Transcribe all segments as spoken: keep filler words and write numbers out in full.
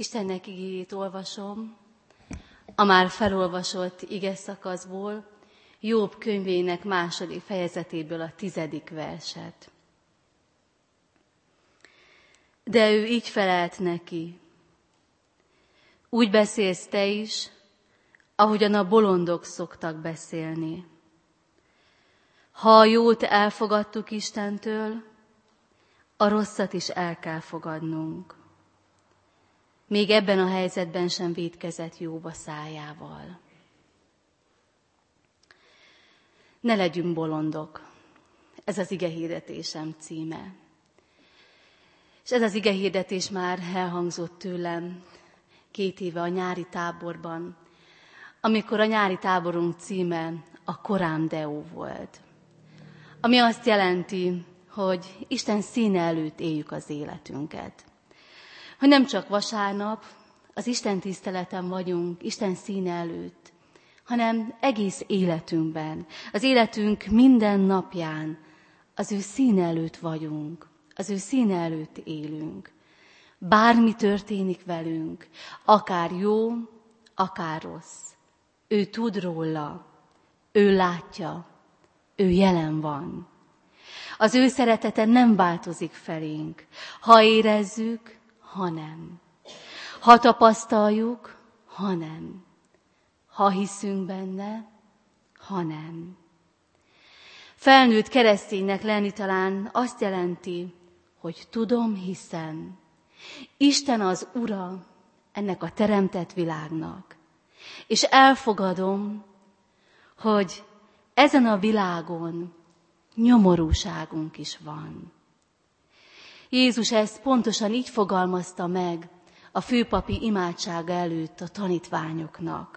Istennek igéjét olvasom, a már felolvasott ige szakaszból, Jobb könyvének második fejezetéből a tizedik verset. De ő így felelt neki: úgy beszélsz te is, ahogyan a bolondok szoktak beszélni. Ha a jót elfogadtuk Istentől, a rosszat is el kell fogadnunk. Még ebben a helyzetben sem vétkezett Jobb a szájával. Ne legyünk bolondok, ez az igehirdetésem címe. És ez az igehirdetés már elhangzott tőlem két éve a nyári táborban, amikor a nyári táborunk címe a Coram Deo volt. Ami azt jelenti, hogy Isten színe előtt éljük az életünket. Hogy nem csak vasárnap, az Isten tiszteleten vagyunk, Isten színe előtt, hanem egész életünkben, az életünk minden napján az ő színe előtt vagyunk, az ő színe előtt élünk. Bármi történik velünk, akár jó, akár rossz, ő tud róla, ő látja, ő jelen van. Az ő szeretete nem változik felénk, ha érezzük, ha nem. Ha tapasztaljuk, ha nem. Ha hiszünk benne, ha nem. Felnőtt kereszténynek lenni talán azt jelenti, hogy tudom, hiszem. Isten az Ura ennek a teremtett világnak. És elfogadom, hogy ezen a világon nyomorúságunk is van. Jézus ezt pontosan így fogalmazta meg a főpapi imádsága előtt a tanítványoknak.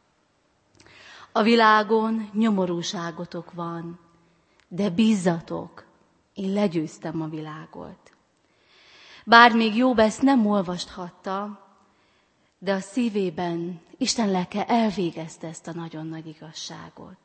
A világon nyomorúságotok van, de bízzatok, én legyőztem a világot. Bár még Jobb ezt nem olvashatta, de a szívében Isten lelke elvégezte ezt a nagyon nagy igazságot.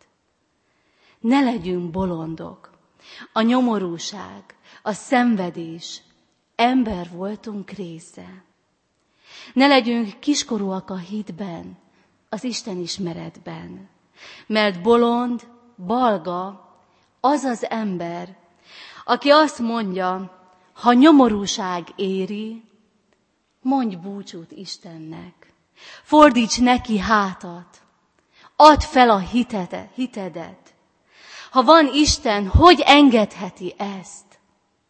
Ne legyünk bolondok. A nyomorúság, a szenvedés, ember voltunk része. Ne legyünk kiskorúak a hitben, az Isten ismeretben, mert bolond, balga az az ember, aki azt mondja, ha nyomorúság éri, mondj búcsút Istennek, fordíts neki hátat, add fel a hitedet, hitedet. Ha van Isten, hogy engedheti ezt?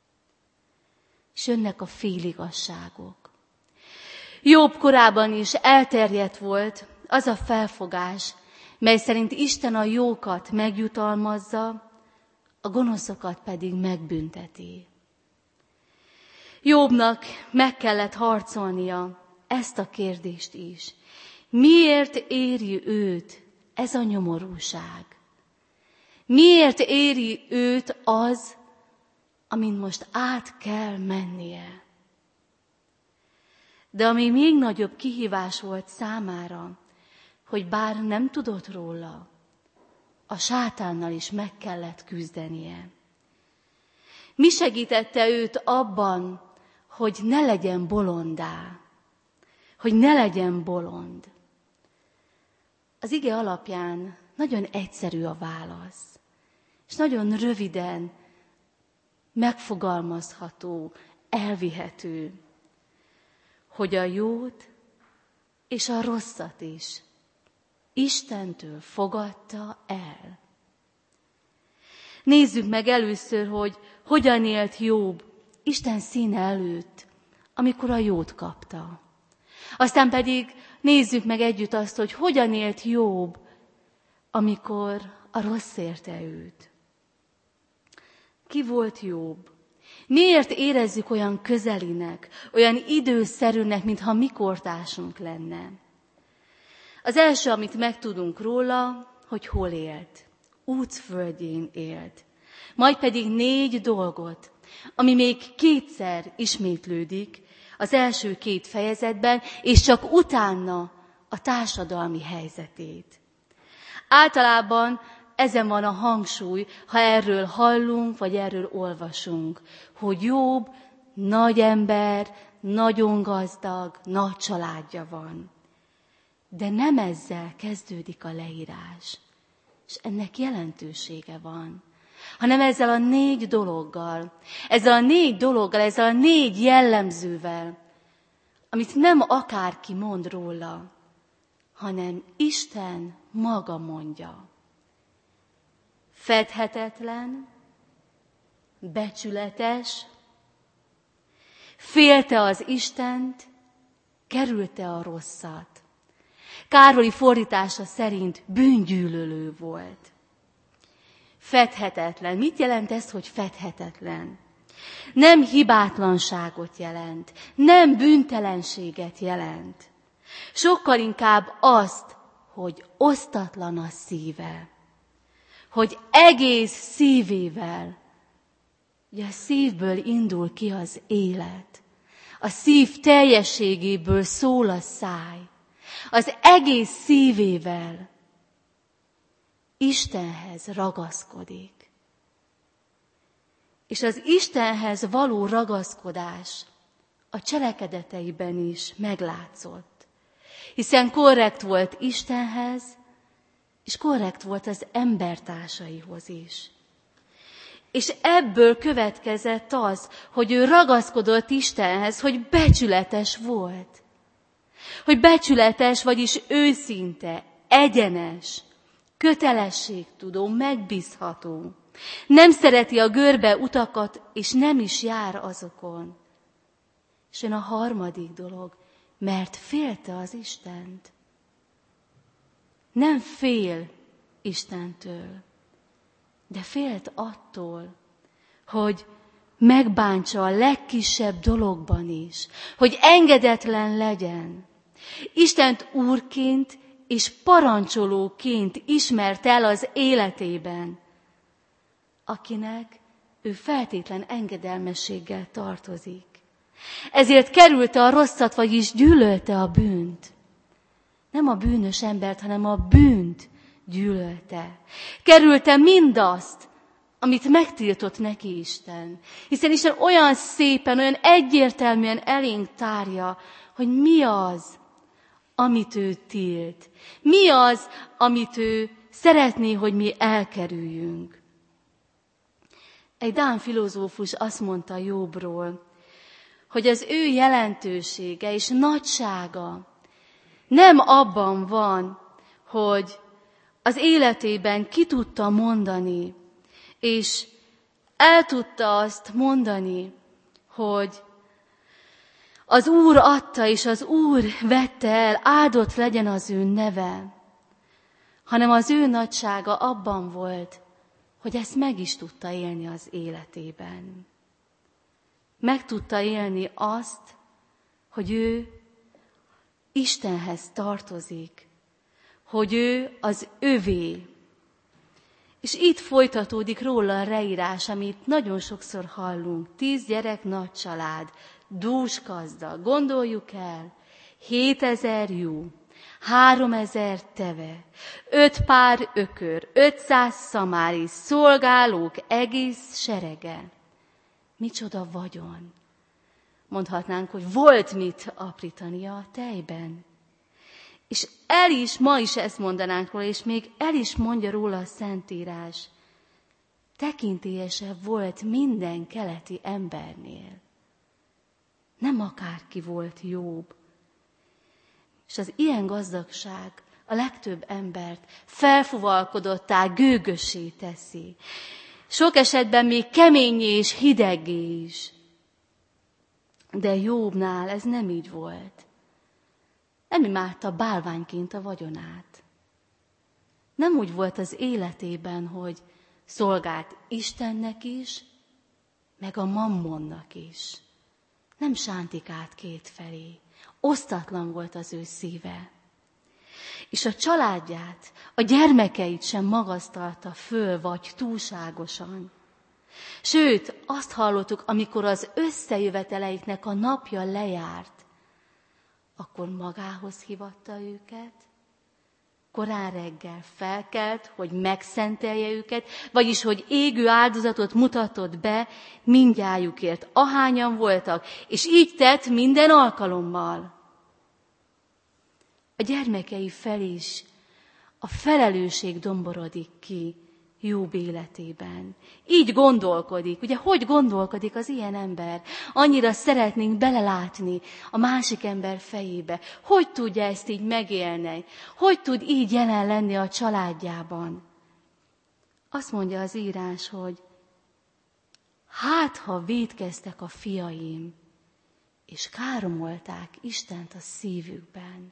És jönnek a féligasságok. Jobb korában is elterjedt volt az a felfogás, mely szerint Isten a jókat megjutalmazza, a gonoszokat pedig megbünteti. Jobbnak meg kellett harcolnia ezt a kérdést is. Miért éri őt ez a nyomorúság? Miért éri őt az, amin most át kell mennie? De ami még nagyobb kihívás volt számára, hogy bár nem tudott róla, a sátánnal is meg kellett küzdenie. Mi segítette őt abban, hogy ne legyen bolondá, hogy ne legyen bolond? Az ige alapján nagyon egyszerű a válasz, és nagyon röviden megfogalmazható, elvihető, hogy a jót és a rosszat is Istentől fogadta el. Nézzük meg először, hogy hogyan élt Jobb Isten színe előtt, amikor a jót kapta. Aztán pedig nézzük meg együtt azt, hogy hogyan élt Jobb, amikor a rossz érte őt. Ki volt Jobb? Miért érezzük olyan közelinek, olyan időszerűnek, mintha mi kortársunk lenne? Az első, amit megtudunk róla, hogy hol élt. Útföldjén élt. Majd pedig négy dolgot, ami még kétszer ismétlődik az első két fejezetben, és csak utána a társadalmi helyzetét. Általában ezen van a hangsúly, ha erről hallunk, vagy erről olvasunk, hogy Jobb nagy ember, nagyon gazdag, nagy családja van. De nem ezzel kezdődik a leírás, és ennek jelentősége van, hanem ezzel a négy dologgal, ezzel a négy dologgal, ezzel a négy jellemzővel, amit nem akárki mond róla, hanem Isten maga mondja. Fedhetetlen, becsületes, félte az Istent, kerülte a rosszat. Károli fordítása szerint bűngyűlölő volt. Fedhetetlen. Mit jelent ez, hogy fedhetetlen? Nem hibátlanságot jelent, nem bűntelenséget jelent. Sokkal inkább azt, hogy osztatlan a szíve, hogy egész szívével, ugye a szívből indul ki az élet, a szív teljességéből szól a száj, az egész szívével Istenhez ragaszkodik. És az Istenhez való ragaszkodás a cselekedeteiben is meglátszott, hiszen korrekt volt Istenhez, és korrekt volt az embertársaihoz is. És ebből következett az, hogy ő ragaszkodott Istenhez, hogy becsületes volt. Hogy becsületes, vagyis őszinte, egyenes, kötelességtudó, megbízható. Nem szereti a görbe utakat, és nem is jár azokon. És jön a harmadik dolog, mert félte az Istent. Nem fél Istentől, de félt attól, hogy megbántsa a legkisebb dologban is, hogy engedetlen legyen. Istent úrként és parancsolóként ismert el az életében, akinek ő feltétlen engedelmességgel tartozik. Ezért kerülte a rosszat, vagyis gyűlölte a bűnt. Nem a bűnös embert, hanem a bűnt gyűlölte. Kerülte mindazt, amit megtiltott neki Isten. Hiszen Isten olyan szépen, olyan egyértelműen elénk tárja, hogy mi az, amit ő tilt. Mi az, amit ő szeretné, hogy mi elkerüljünk. Egy dán filozófus azt mondta Jobbról, hogy az ő jelentősége és nagysága nem abban van, hogy az életében ki tudta mondani, és el tudta azt mondani, hogy az Úr adta, és az Úr vette el, áldott legyen az ő neve, hanem az ő nagysága abban volt, hogy ezt meg is tudta élni az életében. Meg tudta élni azt, hogy ő Istenhez tartozik, hogy ő az övé. És itt folytatódik róla a leírás, amit nagyon sokszor hallunk. Tíz gyerek, nagy család, dús gazdag. Gondoljuk el, hétezer jó, háromezer teve, öt pár ökör, ötszáz szamári, szolgálók egész serege. Micsoda vagyon! Mondhatnánk, hogy volt mit aprítania a tejben. És el is, ma is ezt mondanánk róla, és még el is mondja róla a Szentírás. Tekintélyesebb volt minden keleti embernél. Nem akárki volt Jobb. És az ilyen gazdagság a legtöbb embert felfuvalkodottá, gőgössé teszi. Sok esetben még keményé és hideggé is. De Jobbnál ez nem így volt. Nem imádta bálványként a vagyonát. Nem úgy volt az életében, hogy szolgált Istennek is, meg a mammonnak is. Nem sántikált kétfelé. Osztatlan volt az ő szíve. És a családját, a gyermekeit sem magasztalta föl, vagy túlságosan. Sőt, azt hallottuk, amikor az összejöveteleiknek a napja lejárt, akkor magához hívatta őket, korán reggel felkelt, hogy megszentelje őket, vagyis, hogy égő áldozatot mutatott be mindnyájukért, ahányan voltak, és így tett minden alkalommal. A gyermekei felé is a felelősség domborodik ki Jób életében. Így gondolkodik. Ugye, hogy gondolkodik az ilyen ember? Annyira szeretnénk belelátni a másik ember fejébe. Hogy tudja ezt így megélni? Hogy tud így jelen lenni a családjában? Azt mondja az írás, hogy hát, ha vétkeztek a fiaim, és káromolták Istent a szívükben.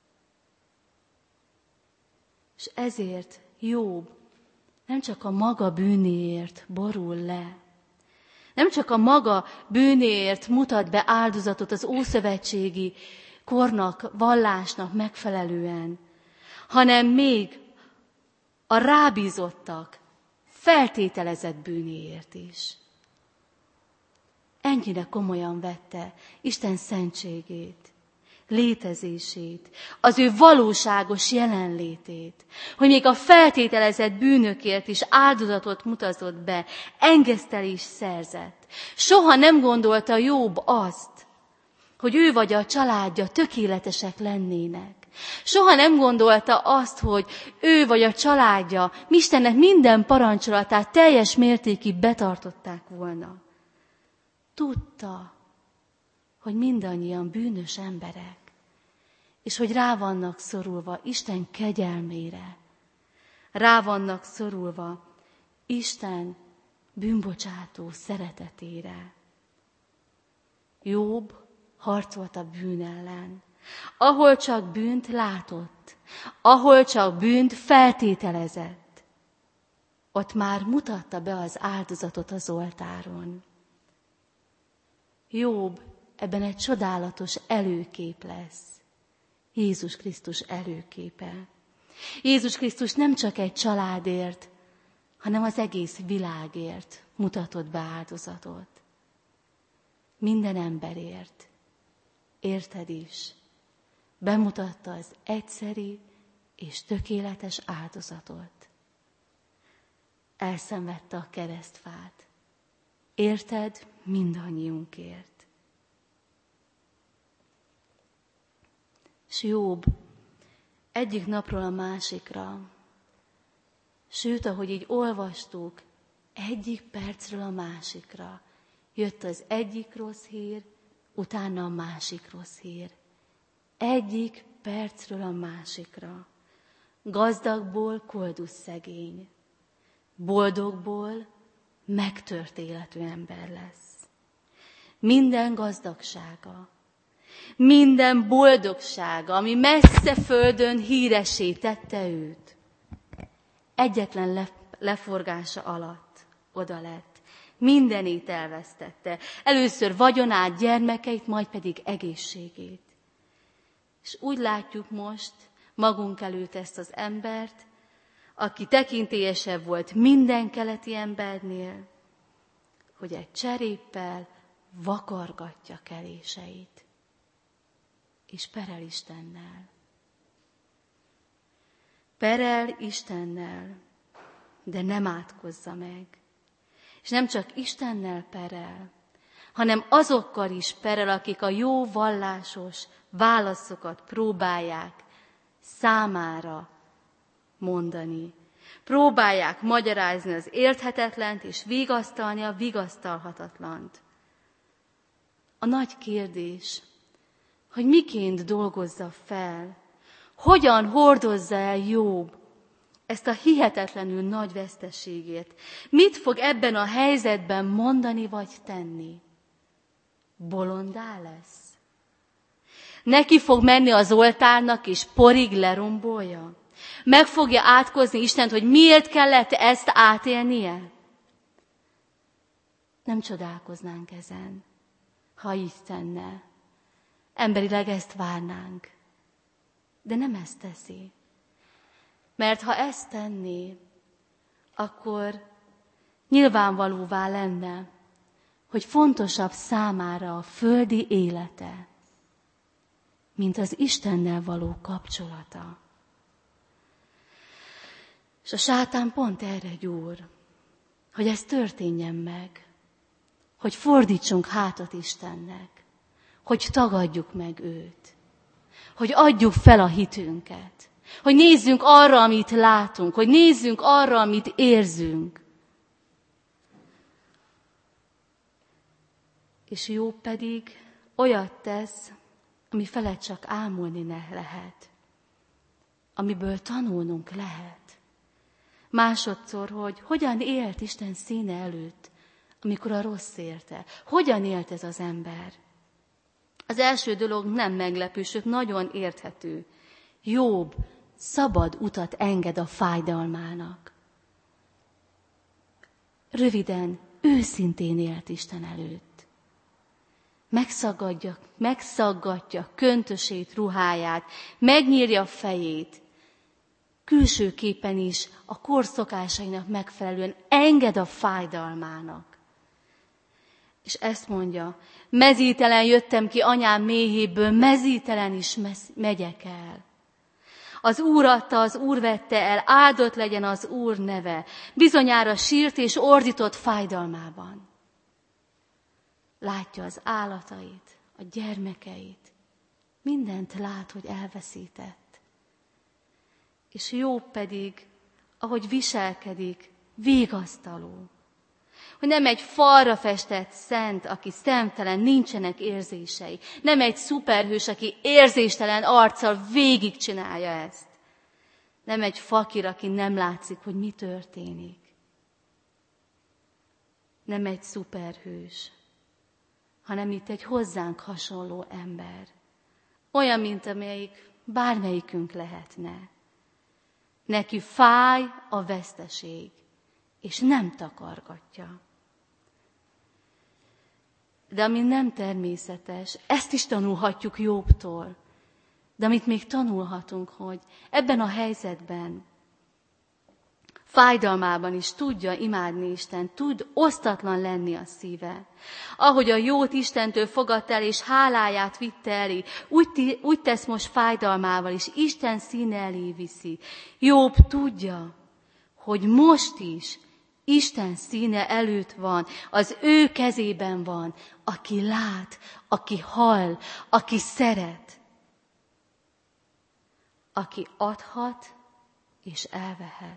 És ezért Jób nem csak a maga bűnéért borul le, nem csak a maga bűnéért mutat be áldozatot az ószövetségi kornak, vallásnak megfelelően, hanem még a rábízottak feltételezett bűnéért is. Ennyire komolyan vette Isten szentségét, létezését, az ő valóságos jelenlétét, hogy még a feltételezett bűnökért is áldozatot mutatott be, engesztelést szerzett. Soha nem gondolta Jób azt, hogy ő vagy a családja tökéletesek lennének. Soha nem gondolta azt, hogy ő vagy a családja Istennek minden parancsolatát teljes mértékig betartották volna. Tudta, hogy mindannyian bűnös emberek, és hogy rá vannak szorulva Isten kegyelmére, rá vannak szorulva Isten bűnbocsátó szeretetére. Jób harcolt a bűn ellen, ahol csak bűnt látott, ahol csak bűnt feltételezett, ott már mutatta be az áldozatot az oltáron. Jób ebben egy csodálatos előkép lesz. Jézus Krisztus előképe. Jézus Krisztus nem csak egy családért, hanem az egész világért mutatott be áldozatot. Minden emberért, érted is, bemutatta az egyszeri és tökéletes áldozatot. Elszenvedte a keresztfát. Érted, mindannyiunkért. S Jób egyik napról a másikra, sőt, ahogy így olvastuk, egyik percről a másikra jött az egyik rossz hír, utána a másik rossz hír. Egyik percről a másikra. Gazdagból koldusz szegény, boldogból megtört életű ember lesz. Minden gazdagsága, minden boldogsága, ami messze földön híressé tette őt, egyetlen leforgása alatt oda lett. Mindenét elvesztette. Először vagyonát, gyermekeit, majd pedig egészségét. És úgy látjuk most magunk előtt ezt az embert, aki tekintélyesebb volt minden keleti embernél, hogy egy cseréppel vakargatja keléseit, és perel Istennel. Perel Istennel, de nem átkozza meg. És nem csak Istennel perel, hanem azokkal is perel, akik a jó vallásos válaszokat próbálják számára mondani. Próbálják magyarázni az érthetetlent, és vigasztalni a vigasztalhatatlant. A nagy kérdés, hogy miként dolgozza fel, hogyan hordozza el Jób ezt a hihetetlenül nagy veszteségét. Mit fog ebben a helyzetben mondani vagy tenni? Bolondá lesz? Neki fog menni az oltárnak, és porig lerombolja? Meg fogja átkozni Istent, hogy miért kellett ezt átélnie? Nem csodálkoznánk ezen, ha így tenne. Emberileg ezt várnánk. De nem ezt teszi. Mert ha ezt tenné, akkor nyilvánvalóvá lenne, hogy fontosabb számára a földi élete, mint az Istennel való kapcsolata. És a sátán pont erre gyúr, hogy ez történjen meg, hogy fordítsunk hátat Istennek, hogy tagadjuk meg őt, hogy adjuk fel a hitünket, hogy nézzünk arra, amit látunk, hogy nézzünk arra, amit érzünk. És Jobb pedig olyat tesz, ami felett csak ámulni ne lehet, amiből tanulnunk lehet. Másodszor, hogy hogyan élt Isten színe előtt, amikor a rossz érte. Hogyan élt ez az ember? Az első dolog nem meglepő, sőt nagyon érthető. Jobb szabad utat enged a fájdalmának. Röviden, őszintén élt Isten előtt. Megszaggatja, megszaggatja köntösét, ruháját, megnyírja a fejét. Külsőképpen is a korszokásainak megfelelően enged a fájdalmának. És ezt mondja, mezítelen jöttem ki anyám méhéből, mezítelen is megyek el. Az Úr adta, az Úr vette el, áldott legyen az Úr neve. Bizonyára sírt és ordított fájdalmában. Látja az állatait, a gyermekeit, mindent lát, hogy elveszített. És Jobb pedig, ahogy viselkedik, vigasztaló. Hogy nem egy falra festett szent, aki szemtelen, nincsenek érzései. Nem egy szuperhős, aki érzéstelen arccal végigcsinálja ezt. Nem egy fakir, aki nem látszik, hogy mi történik. Nem egy szuperhős, hanem itt egy hozzánk hasonló ember. Olyan, mint amelyik bármelyikünk lehetne. Neki fáj a veszteség, és nem takargatja. De ami nem természetes, ezt is tanulhatjuk Jobbtól. De amit még tanulhatunk, hogy ebben a helyzetben, fájdalmában is tudja imádni Isten, tud osztatlan lenni a szíve. Ahogy a jót Istentől fogadta el, és háláját vitte elé, úgy, úgy tesz most fájdalmával is, Isten színe elé viszi. Jobb tudja, hogy most is Isten színe előtt van, az ő kezében van, aki lát, aki hall, aki szeret, aki adhat és elvehet.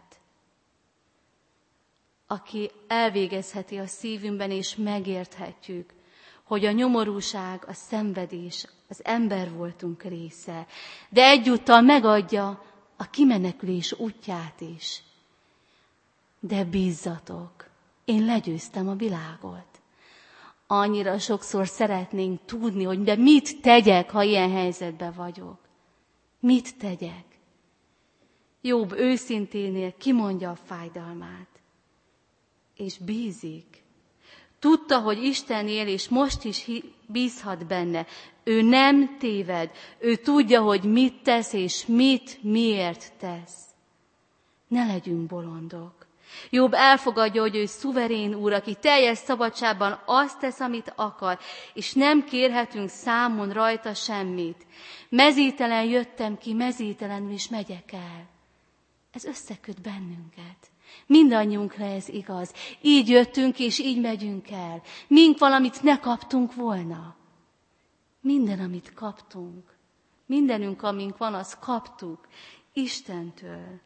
Aki elvégezheti a szívünkben, és megérthetjük, hogy a nyomorúság, a szenvedés, az ember voltunk része, de egyúttal megadja a kimenekülés útját is. De bízzatok, én legyőztem a világot. Annyira sokszor szeretnénk tudni, hogy de mit tegyek, ha ilyen helyzetben vagyok. Mit tegyek? Jobb őszinténél kimondja a fájdalmát. És bízik. Tudta, hogy Isten él, és most is bízhat benne. Ő nem téved. Ő tudja, hogy mit tesz, és mit, miért tesz. Ne legyünk bolondok. Jobb elfogadja, hogy ő szuverén úr, aki teljes szabadságban azt tesz, amit akar, és nem kérhetünk számon rajta semmit. Mezítelen jöttem ki, mezítelenül is megyek el. Ez összeköt bennünket. Mindannyiunkra ez igaz. Így jöttünk, és így megyünk el. Mink valamit ne kaptunk volna. Minden, amit kaptunk, mindenünk, amink van, azt kaptuk Istentől.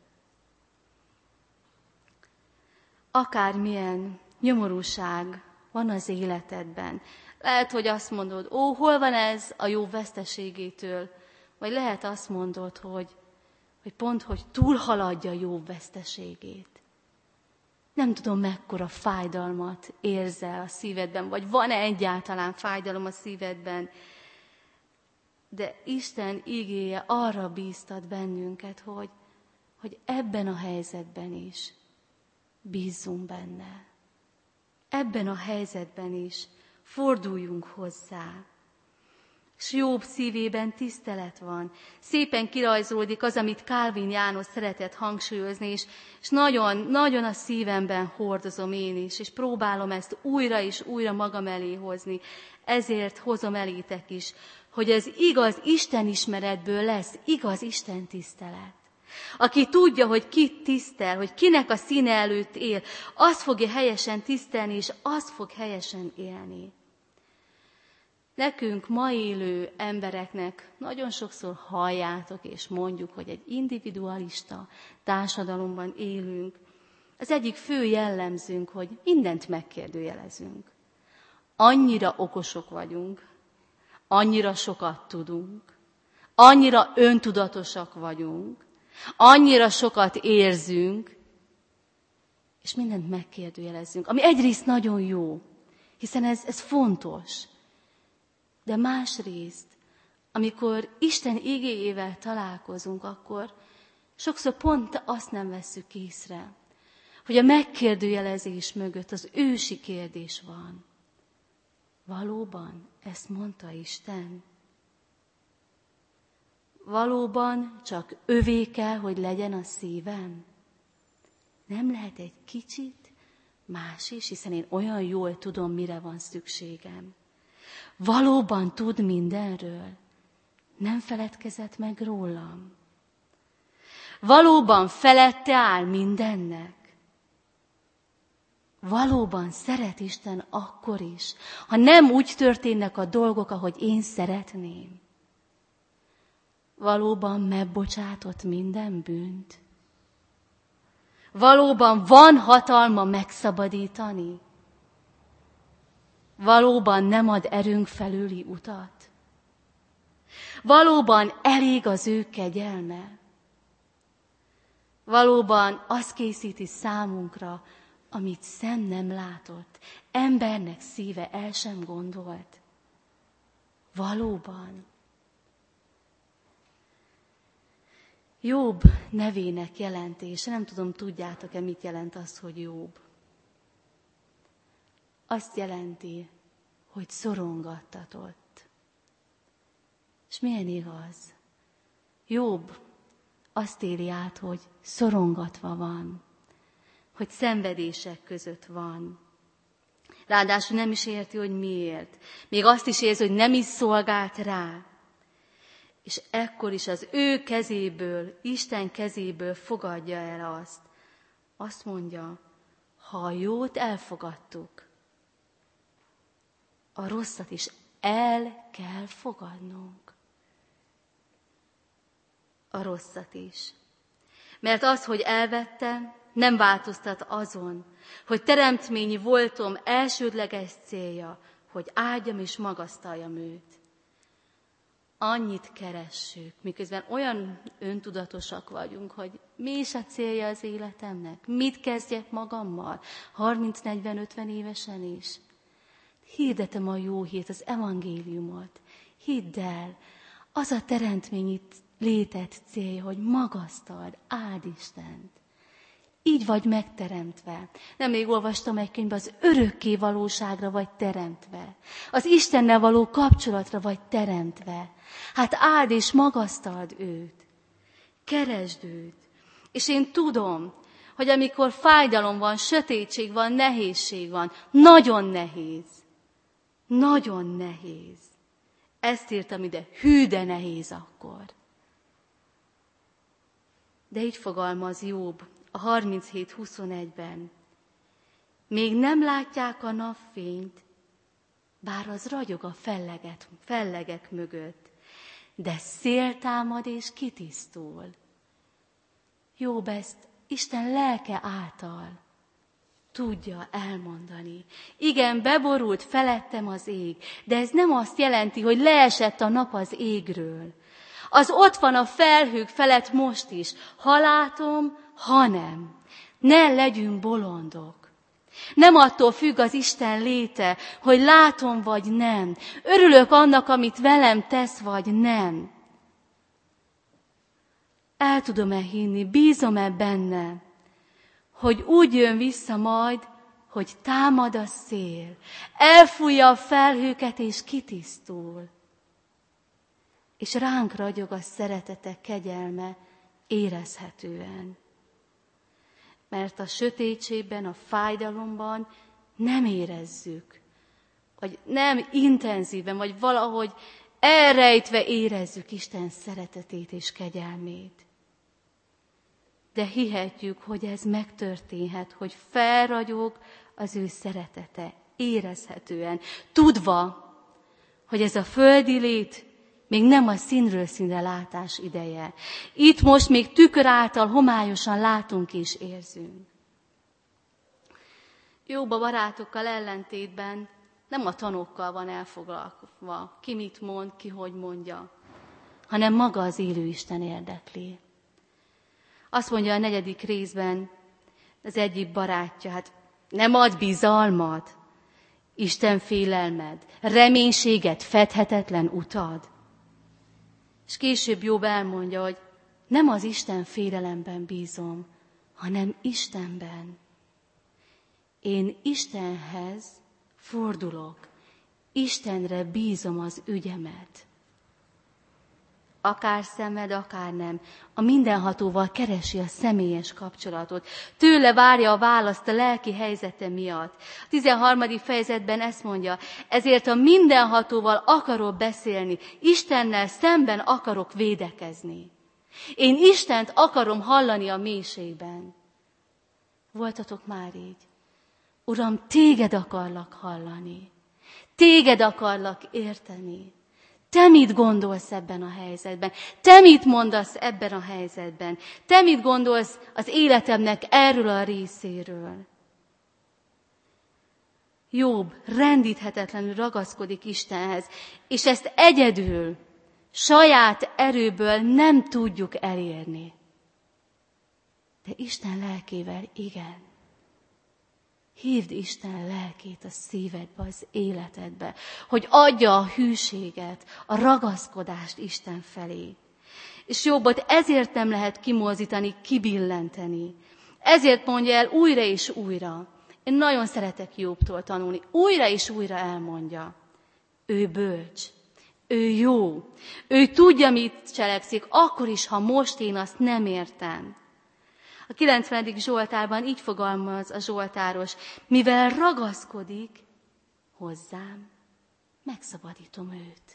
Akármilyen nyomorúság van az életedben. Lehet, hogy azt mondod, ó, hol van ez a jó veszteségétől? Vagy lehet azt mondod, hogy, hogy pont, hogy túlhaladja jó veszteségét. Nem tudom, mekkora fájdalmat érzel a szívedben, vagy van-e egyáltalán fájdalom a szívedben. De Isten igéje arra bíztat bennünket, hogy, hogy ebben a helyzetben is bízzunk benne. Ebben a helyzetben is forduljunk hozzá. S Jobb szívében tisztelet van. Szépen kirajzolódik az, amit Kálvin János szeretett hangsúlyozni, és, és nagyon, nagyon a szívemben hordozom én is, és próbálom ezt újra és újra magam elé hozni. Ezért hozom elétek is, hogy ez igaz Isten ismeretből lesz igaz Isten tisztelet. Aki tudja, hogy kit tisztel, hogy kinek a színe előtt él, az fogja helyesen tisztelni, és az fog helyesen élni. Nekünk, ma élő embereknek nagyon sokszor halljátok és mondjuk, hogy egy individualista társadalomban élünk. Az egyik fő jellemzőnk, hogy mindent megkérdőjelezünk. Annyira okosok vagyunk, annyira sokat tudunk, annyira öntudatosak vagyunk, annyira sokat érzünk, és mindent megkérdőjelezzünk. Ami egyrészt nagyon jó, hiszen ez, ez fontos. De másrészt, amikor Isten igéjével találkozunk, akkor sokszor pont azt nem vesszük észre, hogy a megkérdőjelezés mögött az ősi kérdés van. Valóban ezt mondta Isten? Valóban csak övé kell, hogy legyen a szívem? Nem lehet egy kicsit más is, hiszen én olyan jól tudom, mire van szükségem. Valóban tud mindenről? Nem feledkezett meg rólam? Valóban felette áll mindennek? Valóban szeret Isten akkor is, ha nem úgy történnek a dolgok, ahogy én szeretném? Valóban megbocsátott minden bűnt? Valóban van hatalma megszabadítani? Valóban nem ad erőnk felüli utat? Valóban elég az ő kegyelme? Valóban az készíti számunkra, amit szem nem látott, embernek szíve el sem gondolt? Valóban? Jobb nevének jelentése, nem tudom, tudjátok-e, mit jelent az, hogy Jobb? Azt jelenti, hogy szorongattatott. És milyen igaz? Jobb azt éli át, hogy szorongatva van, hogy szenvedések között van. Ráadásul nem is érti, hogy miért. Még azt is érzi, hogy nem is szolgált rá. És ekkor is az ő kezéből, Isten kezéből fogadja el azt. Azt mondja, ha a jót elfogadtuk, a rosszat is el kell fogadnunk. A rosszat is. Mert az, hogy elvettem, nem változtat azon, hogy teremtményi voltom elsődleges célja, hogy áldjam és magasztaljam őt. Annyit keressük, miközben olyan öntudatosak vagyunk, hogy mi is a célja az életemnek, mit kezdjek magammal, harminc, negyven, ötven évesen is. Hirdetem a jó hírt, az evangéliumot. Hidd el, az a teremtményi létet célja, hogy magasztald, áld Istent. Így vagy megteremtve. Nemrég olvastam egy könyvben, az örökké valóságra vagy teremtve. Az Istennel való kapcsolatra vagy teremtve. Hát áld és magasztald őt. Keresd őt. És én tudom, hogy amikor fájdalom van, sötétség van, nehézség van, nagyon nehéz. Nagyon nehéz. Ezt írtam ide, hű, de nehéz akkor. De így fogalmaz Jobb a harminchét huszonegyben. Még nem látják a napfényt, bár az ragyog a felleget, fellegek mögött, de szél támad és kitisztul. Jobb ezt Isten lelke által tudja elmondani. Igen, beborult felettem az ég, de ez nem azt jelenti, hogy leesett a nap az égről. Az ott van a felhők felett most is, ha látom, ha nem. Ne legyünk bolondok. Nem attól függ az Isten léte, hogy látom vagy nem. Örülök annak, amit velem tesz vagy nem. El tudom-e hinni, bízom-e benne, hogy úgy jön vissza majd, hogy támad a szél, elfújja a felhőket és kitisztul. És ránk ragyog a szeretete kegyelme érezhetően. Mert a sötétségben, a fájdalomban nem érezzük, vagy nem intenzíven, vagy valahogy elrejtve érezzük Isten szeretetét és kegyelmét. de hihetjük, hogy ez megtörténhet, hogy felragyog az ő szeretete, érezhetően, tudva, hogy ez a földi lét még nem a színről színre látás ideje. Itt most még tükör által homályosan látunk és érzünk. Jobb a barátokkal ellentétben nem a tanokkal van elfoglalva, ki mit mond, ki hogy mondja, hanem maga az élő Isten érdekli. Azt mondja a negyedik részben az egyik barátja, hát nem ad bizalmad, Isten félelmed, reménységet, fedhetetlen utad. És később Jobb elmondja, hogy nem az Isten félelemben bízom, hanem Istenben. Én Istenhez fordulok, Istenre bízom az ügyemet. Akár szenved, akár nem, a mindenhatóval keresi a személyes kapcsolatot. Tőle várja a választ a lelki helyzete miatt. A tizenharmadik fejezetben ezt mondja, ezért a mindenhatóval akarok beszélni, Istennel szemben akarok védekezni. Én Istent akarom hallani a mélységben. Voltatok már így? Uram, téged akarlak hallani. Téged akarlak érteni. Te mit gondolsz ebben a helyzetben? Te mit mondasz ebben a helyzetben? Te mit gondolsz az életemnek erről a részéről? Jobb rendíthetetlenül ragaszkodik Istenhez, és ezt egyedül, saját erőből nem tudjuk elérni. De Isten lelkével igen. Hívd Isten lelkét a szívedbe, az életedbe, hogy adja a hűséget, a ragaszkodást Isten felé. És Jobbot ezért nem lehet kimozdítani, kibillenteni. Ezért mondja el újra és újra. Én nagyon szeretek Jobbtól tanulni. Újra és újra elmondja. Ő bölcs, ő jó, ő tudja, mit cselekszik, akkor is, ha most én azt nem értem. A kilencvenedik Zsoltárban így fogalmaz a zsoltáros, mivel ragaszkodik hozzám, megszabadítom őt.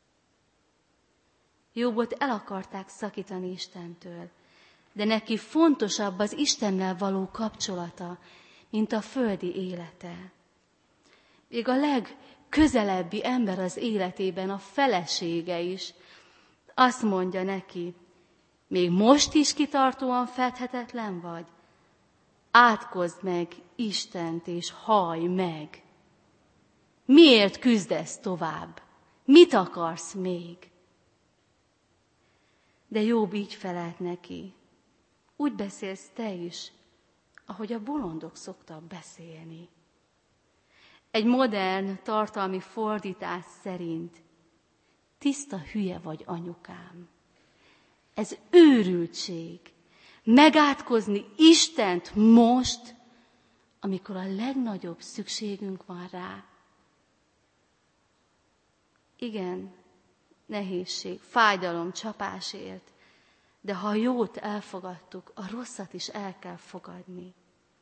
Jobbot el akarták szakítani Istentől, de neki fontosabb az Istennel való kapcsolata, mint a földi élete. Még a legközelebbi ember az életében, a felesége is azt mondja neki, még most is kitartóan fedhetetlen vagy? Átkozd meg Istent, és hallj meg. Miért küzdesz tovább? Mit akarsz még? De Jobb így felelt neki. Úgy beszélsz te is, ahogy a bolondok szoktak beszélni. Egy modern tartalmi fordítás szerint tiszta hülye vagy, anyukám. Ez őrültség. Megátkozni Istent most, amikor a legnagyobb szükségünk van rá. Igen, nehézség, fájdalom, csapásért, de ha a jót elfogadtuk, a rosszat is el kell fogadni.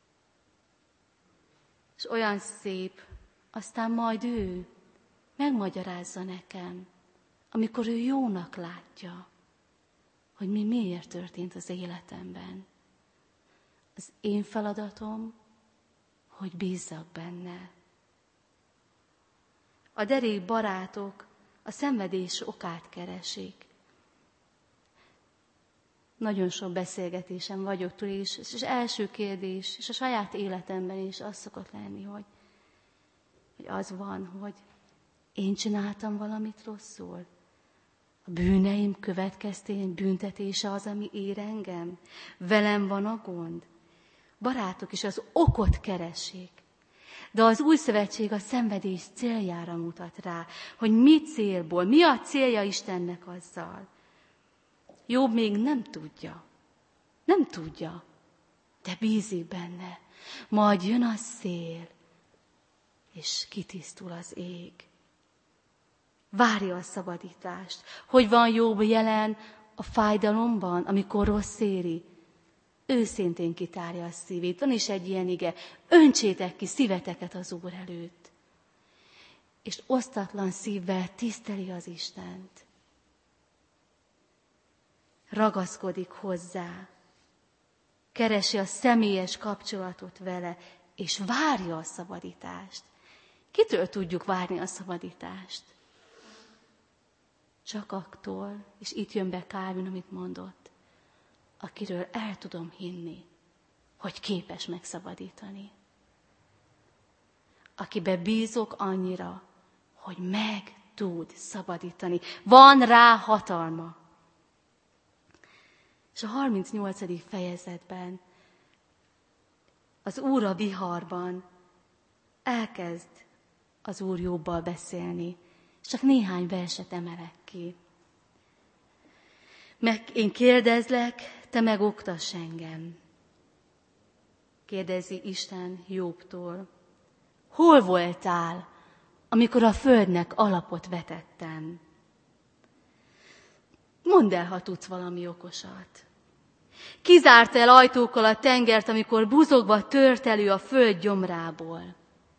És olyan szép, aztán majd ő megmagyarázza nekem, amikor ő jónak látja, hogy mi miért történt az életemben. Az én feladatom, hogy bízzak benne. A derék barátok a szenvedés okát keresik. Nagyon sok beszélgetésen vagyok túl, és, és első kérdés, és a saját életemben is az szokott lenni, hogy, hogy az van, hogy én csináltam valamit rosszul. A bűneim következtén büntetése az, ami ér engem. Velem van a gond. Barátok is az okot keresik. De az új szövetség a szenvedés céljára mutat rá, hogy mi célból, mi a célja Istennek azzal. Jobb még nem tudja. Nem tudja, de bízik benne. Majd jön a szél, és kitisztul az ég. Várja a szabadítást. Hogy van Jobb jelen a fájdalomban, amikor rossz éri? Őszintén kitárja a szívét. Van is egy ilyen ige. Öntsétek ki szíveteket az Úr előtt. És osztatlan szívvel tiszteli az Istent. Ragaszkodik hozzá. keresi a személyes kapcsolatot vele, és várja a szabadítást. Kitől tudjuk várni a szabadítást? Csak attól, és itt jön be Kálvin, amit mondott, akiről el tudom hinni, hogy képes megszabadítani. Akibe bízok annyira, hogy meg tud szabadítani. Van rá hatalma. És a harmincnyolcadik fejezetben az Úr a viharban elkezd az Úr Jóbbal beszélni. Csak néhány verset emelek ki. Meg én kérdezlek, te meg oktass engem. Kérdezi Isten Jobbtól. Hol voltál, amikor a földnek alapot vetettem? Mondd el, ha tudsz valami okosat. Kizárt el ajtókkal a tengert, amikor buzogva tört elő a föld gyomrából?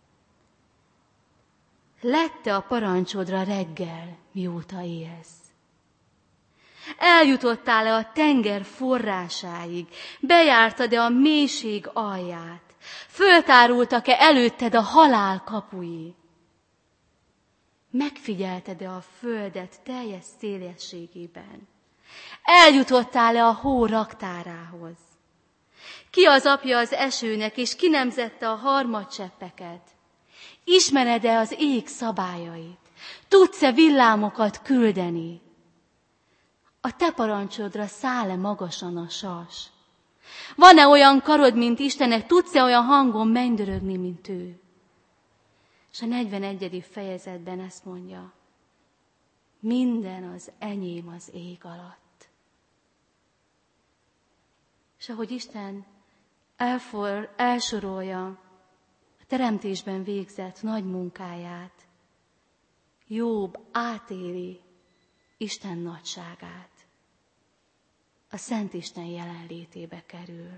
Lette a parancsodra reggel, mióta élsz? Eljutottál-e a tenger forrásáig? Bejártad-e a mélység alját? Föltárultak-e előtted a halál kapui? Megfigyelted-e a földet teljes szélességében? Eljutottál-e a hó raktárához? Ki az apja az esőnek, és ki nemzette a harmadcseppeket? Ismered-e az ég szabályait? Tudsz-e villámokat küldeni? A te parancsodra száll-e magasan a sas? Van-e olyan karod, mint Istennek? Tudsz-e olyan hangon mennydörögni, mint ő? És a negyvenegyedik fejezetben ezt mondja. Minden az enyém az ég alatt. És ahogy Isten elfor, elsorolja a teremtésben végzett nagy munkáját, Jobb átéli Isten nagyságát. A Szent Isten jelenlétébe kerül.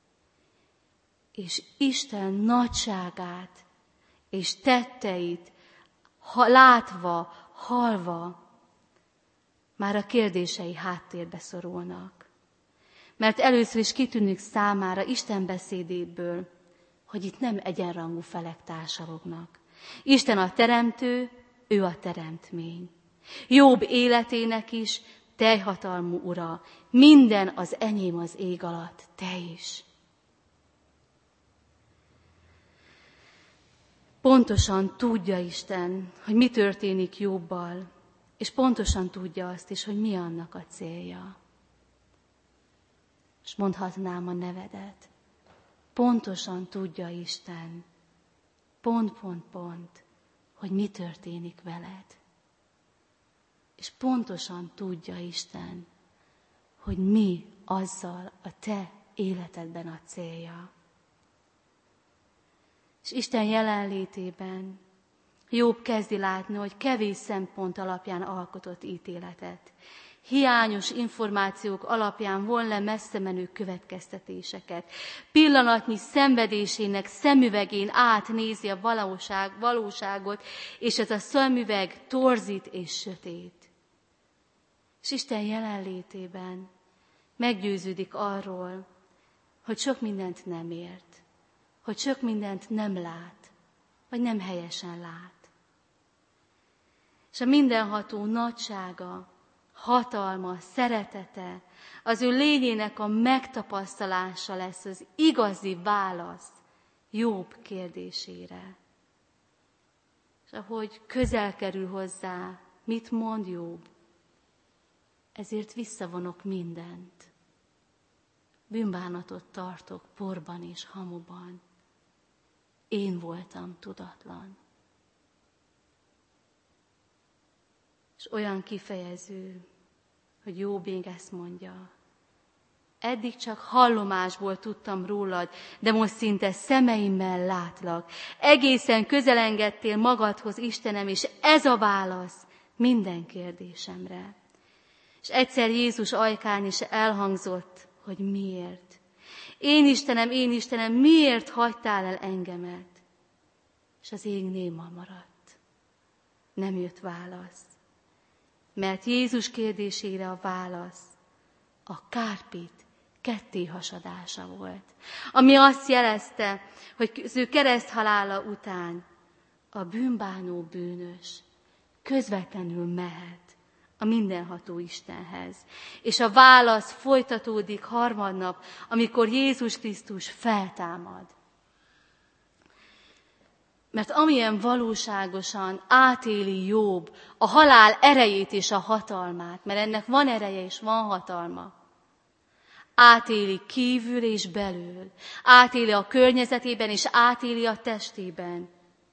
És Isten nagyságát és tetteit ha látva, hallva, már a kérdései háttérbe szorulnak. Mert először is kitűnik számára Isten beszédéből, hogy itt nem egyenrangú felek társalognak. Isten a teremtő, ő a teremtmény. Jobb életének is teljhatalmú ura, minden az enyém az ég alatt, te is. Pontosan tudja Isten, hogy mi történik Jobbal, és pontosan tudja azt is, hogy mi annak a célja. És mondhatnám a nevedet. Pontosan tudja Isten, pont, pont, pont, hogy mi történik veled. És pontosan tudja Isten, hogy mi azzal a te életedben a célja. És Isten jelenlétében Jobb kezdi látni, hogy kevés szempont alapján alkotott ítéletet. Hiányos információk alapján von le messze menő következtetéseket. Pillanatnyi szenvedésének szemüvegén átnézi a valóság, valóságot, és ez a szemüveg torzít és sötét. És Isten jelenlétében meggyőződik arról, hogy sok mindent nem ért, hogy sok mindent nem lát, vagy nem helyesen lát. És a mindenható nagysága, hatalma, szeretete, az ő lényének a megtapasztalása lesz az igazi válasz Jobb kérdésére. És ahogy közel kerül hozzá, mit mond Jobb? Ezért visszavonok mindent. Bűnbánatot tartok porban és hamuban. Én voltam tudatlan. És olyan kifejező, hogy Jobb még ezt mondja. Eddig csak hallomásból tudtam rólad, de most szinte szemeimmel látlak. Egészen közel engedtél magadhoz, Istenem, és ez a válasz minden kérdésemre. És egyszer Jézus ajkán is elhangzott, hogy miért. Én Istenem, én Istenem, miért hagytál el engemet? És az ég néma maradt. Nem jött válasz. Mert Jézus kérdésére a válasz a kárpit kettéhasadása volt. Ami azt jelezte, hogy az ő kereszthalála után a bűnbánó bűnös közvetlenül mehet a mindenható Istenhez. És a válasz folytatódik harmadnap, amikor Jézus Krisztus feltámad. Mert amilyen valóságosan átéli Jobb a halál erejét és a hatalmát, mert ennek van ereje és van hatalma, átéli kívül és belül, átéli a környezetében és átéli a testében,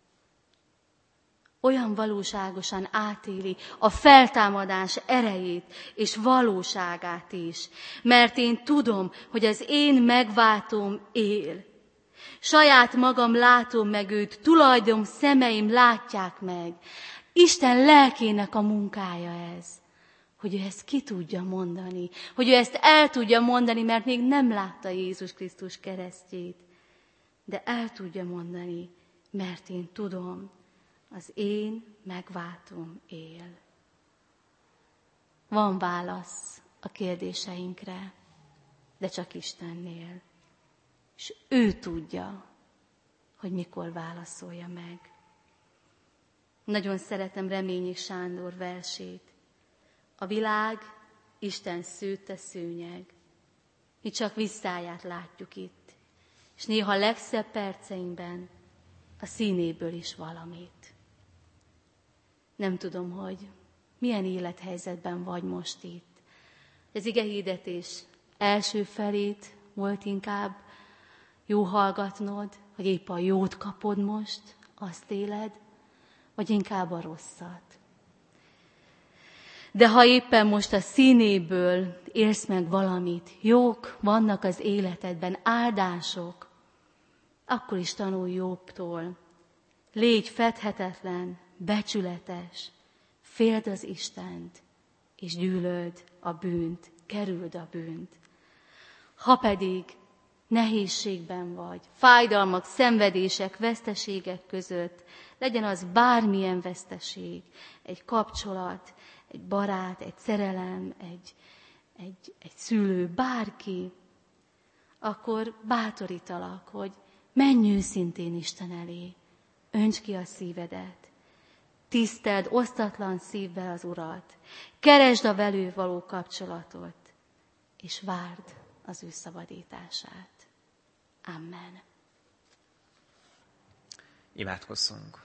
olyan valóságosan átéli a feltámadás erejét és valóságát is, mert én tudom, hogy az én megváltóm él. Saját magam látom meg őt, tulajdon szemeim látják meg. Isten lelkének a munkája ez, hogy ő ezt ki tudja mondani, hogy ő ezt el tudja mondani, mert még nem látta Jézus Krisztus keresztjét, de el tudja mondani, mert én tudom, az én megváltóm él. Van válasz a kérdéseinkre, de csak Istennél. És ő tudja, hogy mikor válaszolja meg. Nagyon szeretem Reményi Sándor versét. A világ Isten szőtte szőnyeg. Mi csak visszáját látjuk itt, és néha a legszebb perceinkben a színéből is valamit. Nem tudom, hogy milyen élethelyzetben vagy most itt. Az igehirdetés első felét volt inkább jó hallgatnod, hogy épp a jót kapod most, azt éled, vagy inkább a rosszat. De ha éppen most a színéből élsz meg valamit, jók vannak az életedben, áldások, akkor is tanulj Jobbtól. Légy fedhetetlen, becsületes, féld az Istent, és gyűlöld a bűnt, kerüld a bűnt. Ha pedig nehézségben vagy, fájdalmak, szenvedések, veszteségek között, legyen az bármilyen veszteség, egy kapcsolat, egy barát, egy szerelem, egy, egy, egy szülő, bárki, akkor bátorítalak, hogy menj őszintén Isten elé, öntsd ki a szívedet, tiszteld osztatlan szívvel az Urat, keresd a velő való kapcsolatot, és várd az ő szabadítását. Amen. Imádkozzunk.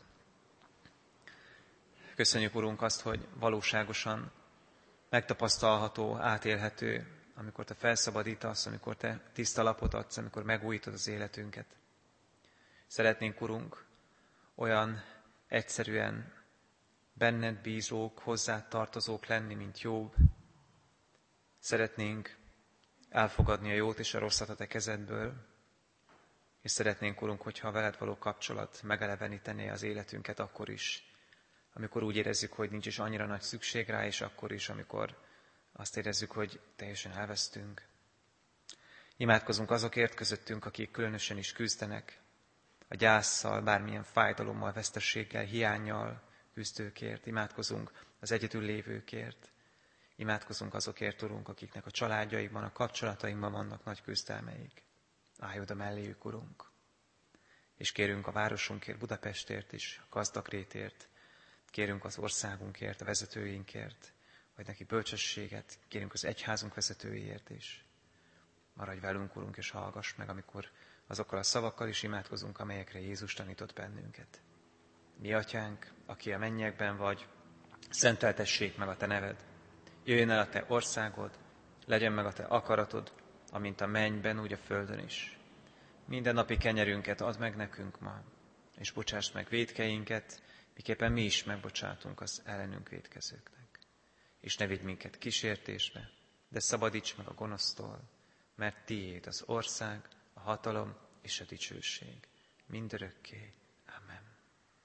Köszönjük, Urunk, azt, hogy valóságosan megtapasztalható, átélhető, amikor Te felszabadítasz, amikor Te tiszta lapot adsz, amikor megújítod az életünket. Szeretnénk, Urunk, olyan egyszerűen benned bízók, hozzád tartozók lenni, mint Jobb. Szeretnénk elfogadni a jót és a rosszat a Te kezedből, és szeretnénk, Urunk, hogyha a veled való kapcsolat megelevenítené az életünket akkor is, amikor úgy érezzük, hogy nincs is annyira nagy szükség rá, és akkor is, amikor azt érezzük, hogy teljesen elvesztünk. Imádkozunk azokért közöttünk, akik különösen is küzdenek, a gyásszal, bármilyen fájdalommal, vesztességgel, hiánnyal küzdőkért. Imádkozunk az egyedül lévőkért. Imádkozunk azokért, Urunk, akiknek a családjaikban, a kapcsolatainkban vannak nagy küzdelmeik. Állj oda melléjük, Urunk. És kérünk a városunkért, Budapestért is, a Gazdagrétért, kérünk az országunkért, a vezetőinkért, vagy neki bölcsességet, kérünk az egyházunk vezetőiért is. Maradj velünk, Urunk, és hallgass meg, amikor azokkal a szavakkal is imádkozunk, amelyekre Jézus tanított bennünket. Mi, Atyánk, aki a mennyekben vagy, szenteltessék meg a Te neved. Jöjjön el a Te országod, legyen meg a Te akaratod, amint a mennyben, úgy a földön is. Minden napi kenyerünket add meg nekünk ma, és bocsásd meg vétkeinket, miképpen mi is megbocsátunk az ellenünk vétkezőknek. És ne vigy minket kísértésbe, de szabadíts meg a gonosztól, mert tiéd az ország, a hatalom és a dicsőség mindörökké.